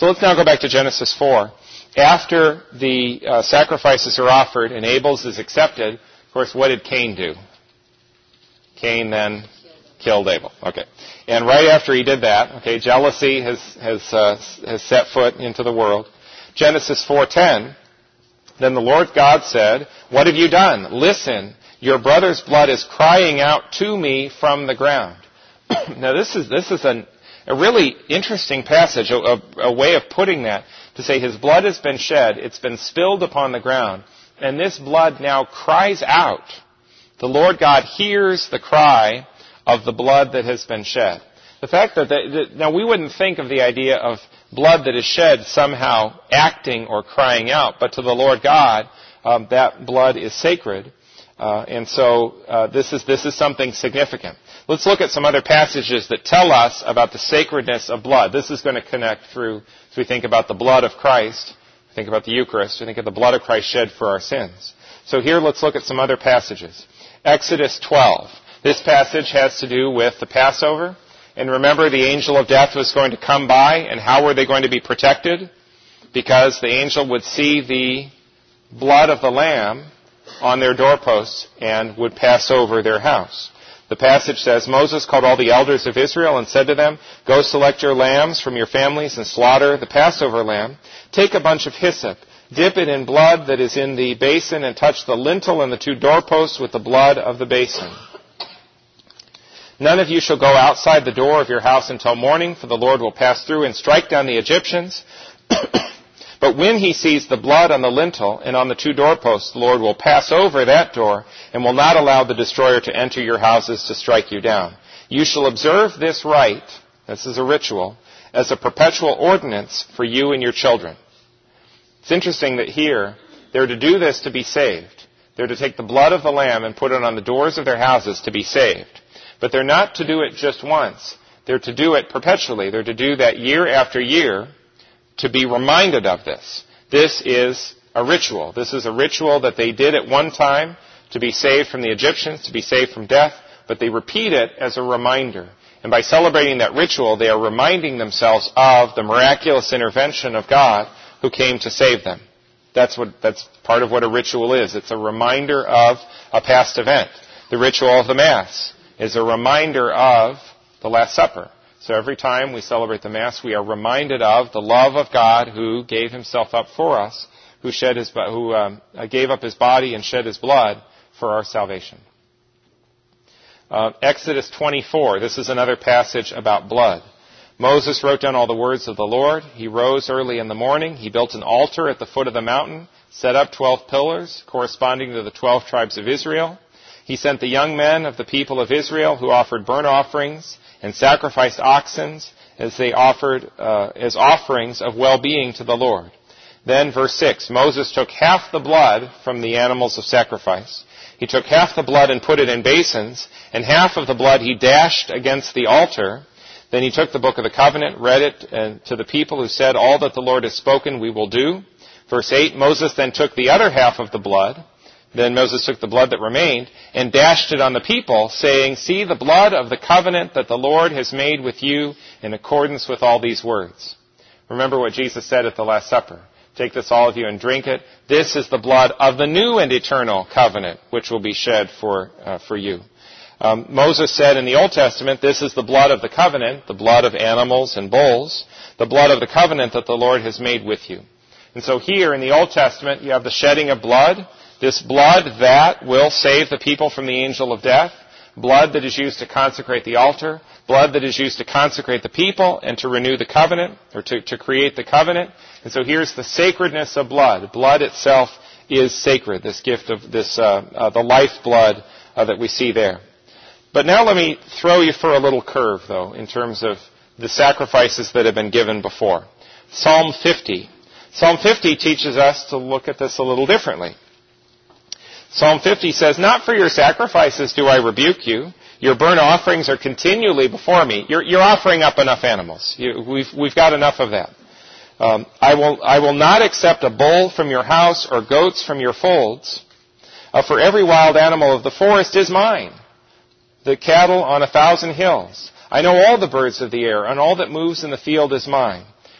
So let's now go back to Genesis 4. After the sacrifices are offered and Abel's is accepted, of course, what did Cain do? Cain then killed Abel. Okay. And right after he did that, okay, jealousy has set foot into the world. Genesis 4:10, then the Lord God said, what have you done? Listen, your brother's blood is crying out to me from the ground. Now this is a really interesting passage, a way of putting that, to say his blood has been shed, it's been spilled upon the ground, and this blood now cries out. The Lord God hears the cry of the blood that has been shed. The fact that now we wouldn't think of the idea of blood that is shed somehow acting or crying out, but to the Lord God, that blood is sacred, and so this is something significant. Let's look at some other passages that tell us about the sacredness of blood. This is going to connect through, as we think about the blood of Christ, think about the Eucharist, we think of the blood of Christ shed for our sins. So here let's look at some other passages. Exodus 12. This passage has to do with the Passover. And remember, the angel of death was going to come by, and how were they going to be protected? Because the angel would see the blood of the lamb on their doorposts and would pass over their house. The passage says, Moses called all the elders of Israel and said to them, go select your lambs from your families and slaughter the Passover lamb. Take a bunch of hyssop, dip it in blood that is in the basin, and touch the lintel and the two doorposts with the blood of the basin. None of you shall go outside the door of your house until morning, for the Lord will pass through and strike down the Egyptians. But when he sees the blood on the lintel and on the two doorposts, the Lord will pass over that door and will not allow the destroyer to enter your houses to strike you down. You shall observe this rite, this is a ritual, as a perpetual ordinance for you and your children. It's interesting that here, they're to do this to be saved. They're to take the blood of the lamb and put it on the doors of their houses to be saved. But they're not to do it just once. They're to do it perpetually. They're to do that year after year to be reminded of this. This is a ritual. This is a ritual that they did at one time to be saved from the Egyptians, to be saved from death, but they repeat it as a reminder. And by celebrating that ritual, they are reminding themselves of the miraculous intervention of God who came to save them. That's part of what a ritual is. It's a reminder of a past event. The ritual of the Mass is a reminder of the Last Supper. So every time we celebrate the Mass, we are reminded of the love of God who gave himself up for us, who gave up his body and shed his blood for our salvation. Exodus 24, this is another passage about blood. Moses wrote down all the words of the Lord. He rose early in the morning. He built an altar at the foot of the mountain, set up 12 pillars corresponding to the 12 tribes of Israel. He sent the young men of the people of Israel who offered burnt offerings and sacrificed oxen as they offered as offerings of well-being to the Lord. Then, verse 6, Moses took half the blood from the animals of sacrifice. He took half the blood and put it in basins, and half of the blood he dashed against the altar. Then he took the book of the covenant, read it to the people, who said, all that the Lord has spoken we will do. Verse 8, Moses then took the other half of the blood. Then Moses took the blood that remained and dashed it on the people, saying, see the blood of the covenant that the Lord has made with you in accordance with all these words. Remember what Jesus said at the Last Supper. Take this, all of you, and drink it. This is the blood of the new and eternal covenant, which will be shed for you. Moses said in the Old Testament, this is the blood of the covenant, the blood of animals and bulls, the blood of the covenant that the Lord has made with you. And so here in the Old Testament, you have the shedding of blood, this blood that will save the people from the angel of death, blood that is used to consecrate the altar, blood that is used to consecrate the people and to renew the covenant, or to create the covenant. And so here's the sacredness of blood. Blood itself is sacred, this gift of the lifeblood that we see there. But now let me throw you for a little curve, though, in terms of the sacrifices that have been given before. Psalm 50. Psalm 50 teaches us to look at this a little differently. Psalm 50 says, not for your sacrifices do I rebuke you. Your burnt offerings are continually before me. You're offering up enough animals. We've got enough of that. I will not accept a bull from your house or goats from your folds. For every wild animal of the forest is mine, the cattle on 1,000 hills. I know all the birds of the air, and all that moves in the field is mine.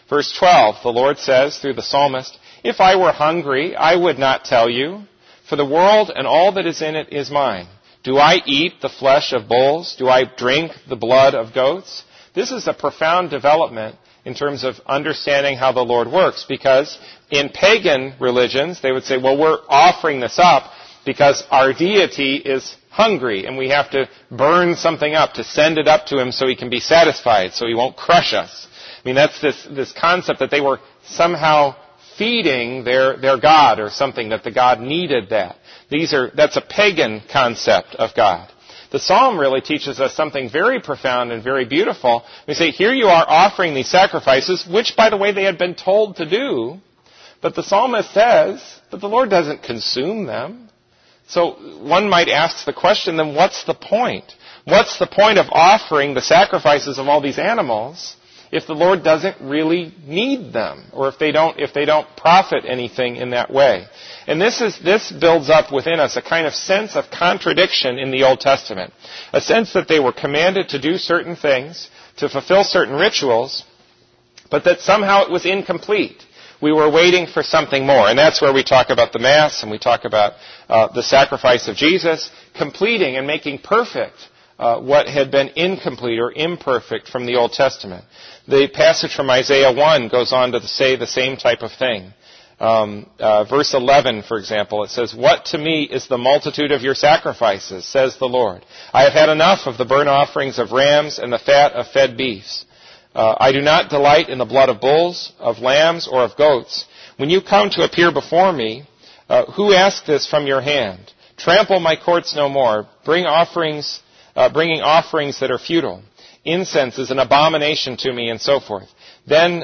Verse 12, the Lord says through the psalmist, "If I were hungry, I would not tell you, for the world and all that is in it is mine. Do I eat the flesh of bulls? Do I drink the blood of goats?" This is a profound development in terms of understanding how the Lord works, because in pagan religions, they would say, well, we're offering this up because our deity is hungry, and we have to burn something up to send it up to him so he can be satisfied, so he won't crush us. I mean, that's this concept that they were somehow feeding their God or something, that the God needed that. That's a pagan concept of God. The psalm really teaches us something very profound and very beautiful. We say, here you are offering these sacrifices, which, by the way, they had been told to do, but the psalmist says that the Lord doesn't consume them. So one might ask the question, then what's the point? What's the point of offering the sacrifices of all these animals if the Lord doesn't really need them, or if they don't profit anything in that way? And this builds up within us a kind of sense of contradiction in the Old Testament. A sense that they were commanded to do certain things, to fulfill certain rituals, but that somehow it was incomplete. We were waiting for something more. And that's where we talk about the Mass, and we talk about the sacrifice of Jesus, completing and making perfect what had been incomplete or imperfect from the Old Testament. The passage from Isaiah 1 goes on to say the same type of thing. Verse 11, for example, it says, "What to me is the multitude of your sacrifices, says the Lord. I have had enough of the burnt offerings of rams and the fat of fed beasts. I do not delight in the blood of bulls, of lambs, or of goats. When you come to appear before me, who asked this from your hand? Trample my courts no more, bringing offerings that are futile. Incense is an abomination to me," and so forth. Then,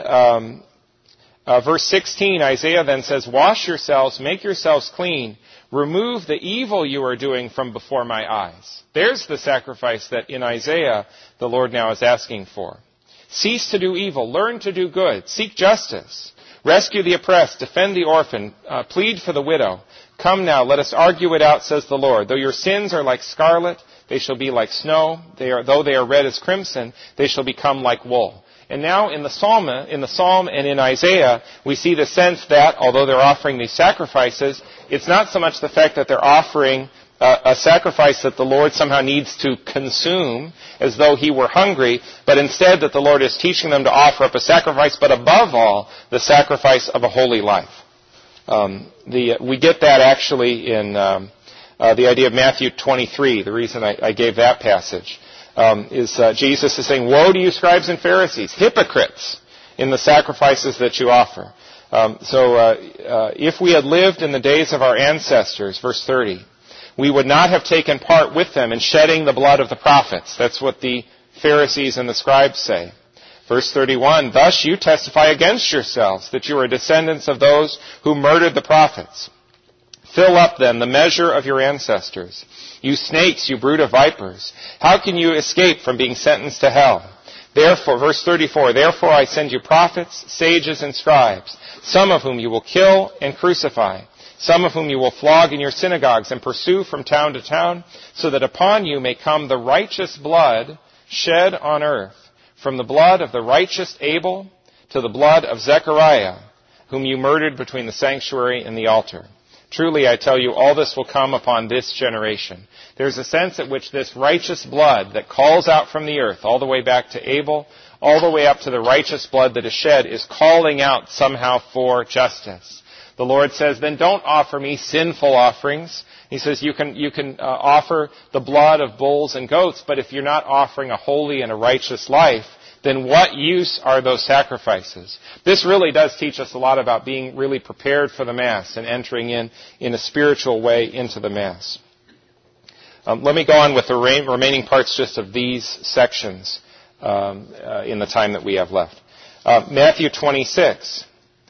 verse 16, Isaiah then says, "Wash yourselves, make yourselves clean, remove the evil you are doing from before my eyes." There's the sacrifice that in Isaiah the Lord now is asking for. "Cease to do evil, learn to do good, seek justice, rescue the oppressed, defend the orphan, plead for the widow. Come now, let us argue it out, says the Lord. Though your sins are like scarlet, they shall be like snow. Though they are red as crimson, they shall become like wool." And now in the Psalm and in Isaiah, we see the sense that, although they're offering these sacrifices, it's not so much the fact that they're offering a sacrifice that the Lord somehow needs to consume as though he were hungry, but instead that the Lord is teaching them to offer up a sacrifice, but above all, the sacrifice of a holy life. We get that actually in the idea of Matthew 23. The reason I gave that passage is Jesus is saying, "Woe to you, scribes and Pharisees, hypocrites, in the sacrifices that you offer." If we had lived in the days of our ancestors, verse 30, we would not have taken part with them in shedding the blood of the prophets. That's what the Pharisees and the scribes say. Verse 31, "Thus you testify against yourselves that you are descendants of those who murdered the prophets. Fill up then the measure of your ancestors. You snakes, you brood of vipers. How can you escape from being sentenced to hell? Therefore," verse 34, "Therefore I send you prophets, sages, and scribes, some of whom you will kill and crucify, some of whom you will flog in your synagogues and pursue from town to town, so that upon you may come the righteous blood shed on earth, from the blood of the righteous Abel to the blood of Zechariah, whom you murdered between the sanctuary and the altar. Truly, I tell you, all this will come upon this generation." There's a sense at which this righteous blood that calls out from the earth, all the way back to Abel, all the way up to the righteous blood that is shed, is calling out somehow for justice. The Lord says, then don't offer me sinful offerings. He says you can offer the blood of bulls and goats, but if you're not offering a holy and a righteous life, then what use are those sacrifices? This really does teach us a lot about being really prepared for the Mass and entering in a spiritual way into the Mass. Let me go on with the remaining parts just of these sections in the time that we have left. Matthew 26.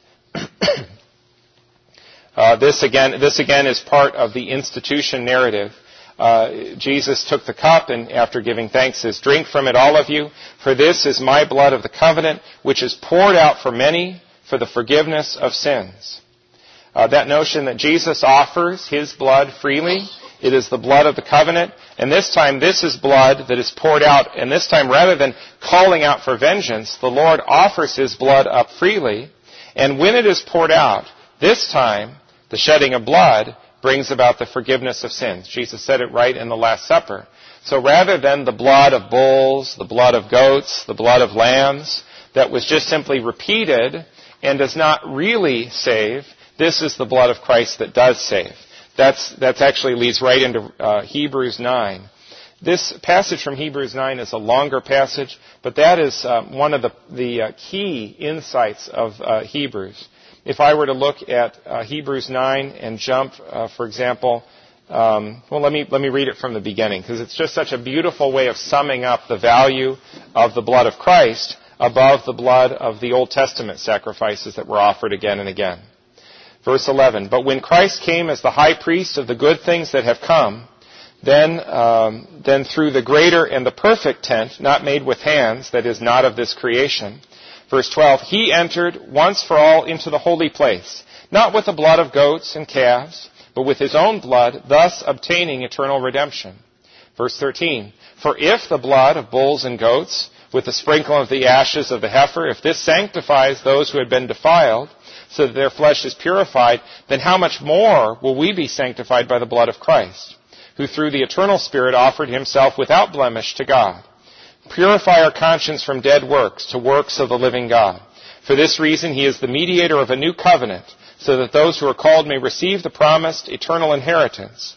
This again is part of the institution narrative. Jesus took the cup and after giving thanks says, "Drink from it, all of you, for this is my blood of the covenant, which is poured out for many for the forgiveness of sins." That notion that Jesus offers his blood freely. It is the blood of the covenant. And this time, this is blood that is poured out. And this time, rather than calling out for vengeance, the Lord offers his blood up freely. And when it is poured out, this time, the shedding of blood brings about the forgiveness of sins. Jesus said it right in the Last Supper. So rather than the blood of bulls, the blood of goats, the blood of lambs, that was just simply repeated and does not really save, this is the blood of Christ that does save. That's actually leads right into Hebrews 9. This passage from Hebrews 9 is a longer passage, but that is one of the key insights of Hebrews. If I were to look at Hebrews 9 and jump, for example, let me read it from the beginning, because it's just such a beautiful way of summing up the value of the blood of Christ above the blood of the Old Testament sacrifices that were offered again and again. Verse 11, but when Christ came as the high priest of the good things that have come, then through the greater and the perfect tent, not made with hands, that is not of this creation. Verse 12, he entered once for all into the holy place, not with the blood of goats and calves, but with his own blood, thus obtaining eternal redemption. Verse 13, for if the blood of bulls and goats, with the sprinkling of the ashes of the heifer, if this sanctifies those who had been defiled, so that their flesh is purified, then how much more will we be sanctified by the blood of Christ, who through the eternal Spirit offered himself without blemish to God? Purify our conscience from dead works to works of the living God. For this reason he is the mediator of a new covenant, so that those who are called may receive the promised eternal inheritance.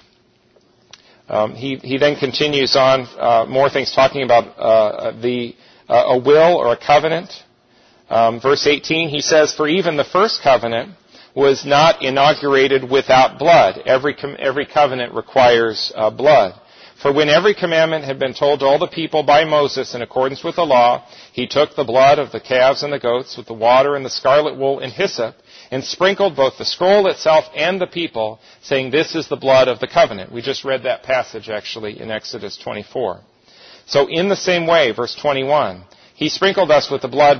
He then continues on more things talking about a will or a covenant. Verse 18, he says, for even the first covenant was not inaugurated without blood. Every covenant requires blood. For when every commandment had been told to all the people by Moses in accordance with the law, he took the blood of the calves and the goats with the water and the scarlet wool and hyssop, and sprinkled both the scroll itself and the people, saying, this is the blood of the covenant. We just read that passage actually in Exodus 24. So in the same way, verse 21, he sprinkled us with the blood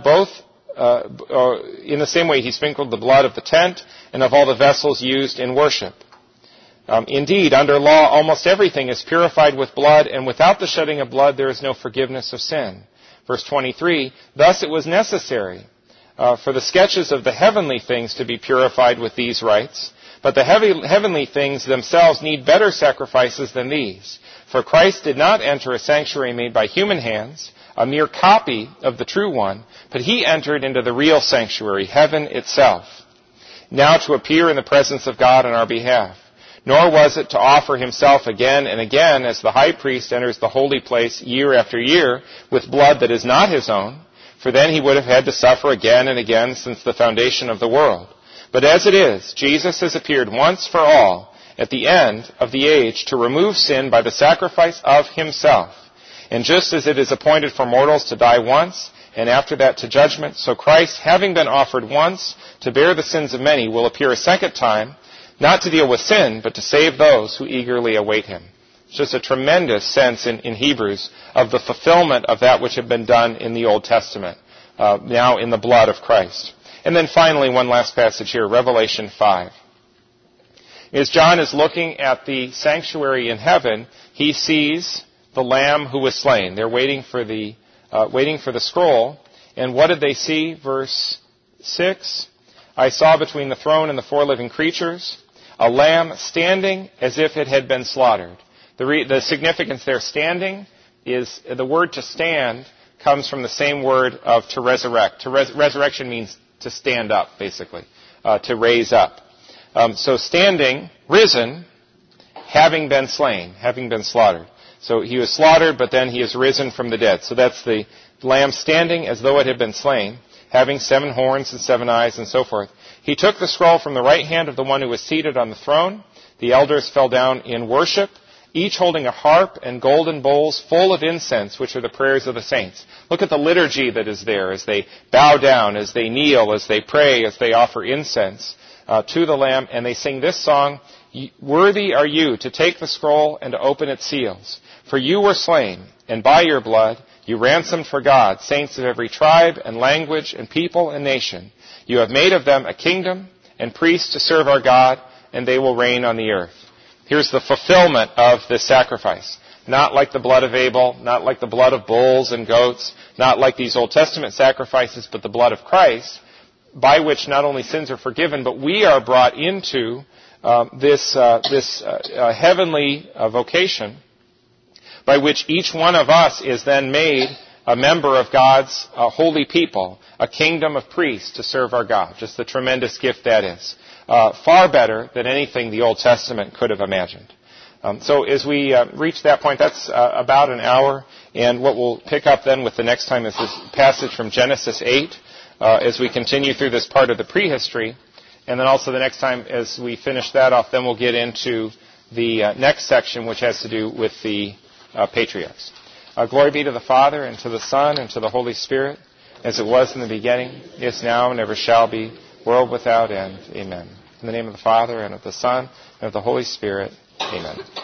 in the same way he sprinkled the blood of the tent and of all the vessels used in worship. Indeed, under law, almost everything is purified with blood, and without the shedding of blood, there is no forgiveness of sin. Verse 23, thus it was necessary for the sketches of the heavenly things to be purified with these rites, but the heavenly things themselves need better sacrifices than these. For Christ did not enter a sanctuary made by human hands, a mere copy of the true one, but he entered into the real sanctuary, heaven itself, now to appear in the presence of God on our behalf. Nor was it to offer himself again and again as the high priest enters the holy place year after year with blood that is not his own, for then he would have had to suffer again and again since the foundation of the world. But as it is, Jesus has appeared once for all at the end of the age to remove sin by the sacrifice of himself. And just as it is appointed for mortals to die once, and after that to judgment, so Christ, having been offered once to bear the sins of many, will appear a second time, not to deal with sin, but to save those who eagerly await him. It's just a tremendous sense in Hebrews of the fulfillment of that which had been done in the Old Testament, now in the blood of Christ. And then finally, one last passage here, Revelation 5. As John is looking at the sanctuary in heaven, he sees the Lamb who was slain. They're waiting for the scroll. And what did they see? Verse 6, I saw between the throne and the four living creatures a lamb standing as if it had been slaughtered. The significance there, standing, is the word to stand comes from the same word of to resurrect. Resurrection means to stand up, basically, to raise up. So standing, risen, having been slain, having been slaughtered. So he was slaughtered, but then he is risen from the dead. So that's the lamb standing as though it had been slain, having 7 horns and 7 eyes and so forth. He took the scroll from the right hand of the one who was seated on the throne. The elders fell down in worship, each holding a harp and golden bowls full of incense, which are the prayers of the saints. Look at the liturgy that is there as they bow down, as they kneel, as they pray, as they offer incense to the Lamb. And they sing this song, worthy are you to take the scroll and to open its seals. For you were slain, and by your blood you ransomed for God saints of every tribe and language and people and nation. You have made of them a kingdom and priests to serve our God, and they will reign on the earth. Here's the fulfillment of this sacrifice. Not like the blood of Abel, not like the blood of bulls and goats, not like these Old Testament sacrifices, but the blood of Christ, by which not only sins are forgiven, but we are brought into this heavenly vocation, by which each one of us is then made a member of God's holy people, a kingdom of priests to serve our God. Just the tremendous gift that is. Far better than anything the Old Testament could have imagined. So as we reach that point, that's about an hour. And what we'll pick up then with the next time is this passage from Genesis 8 as we continue through this part of the prehistory. And then also the next time as we finish that off, then we'll get into the next section, which has to do with the patriarchs. Glory be to the Father, and to the Son, and to the Holy Spirit, as it was in the beginning, is now, and ever shall be, world without end. Amen. In the name of the Father, and of the Son, and of the Holy Spirit. Amen.